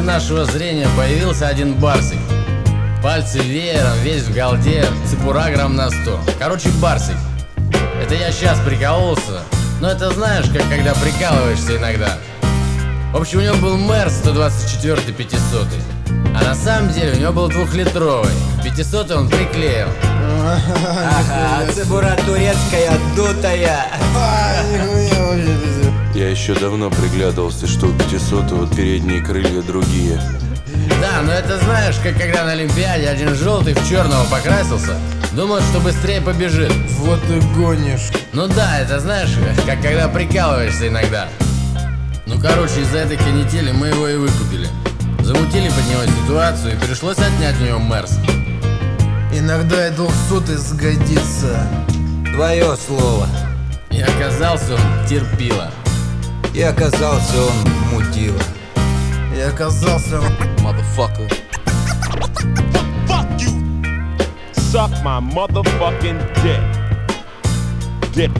нашего зрения появился один барсик. Пальцы веером, весь в голде, цепура грамм на 100. Короче, барсик. Это я сейчас прикололся, но это знаешь, как когда прикалываешься иногда. В общем, у него был Мерс 124 500, а на самом деле у него был 2-литровый. 500 он приклеил. Ага, а цебура турецкая, дутая. Я еще давно приглядывался, что у 500-го передние крылья другие. Да, но это знаешь, как когда на Олимпиаде один желтый в черного покрасился, думает, что быстрее побежит. Вот и гонишь. Ну да, это знаешь, как когда прикалываешься иногда. Ну короче, из-за этой канители мы его и выкупили. Замутили под него ситуацию и пришлось отнять у него Мерс. Иногда и 200 сгодится. Твое слово. И оказался он терпила. И оказался он мудила. И оказался... Motherfucker. Fuck you. Suck my motherfucking dick. Dick.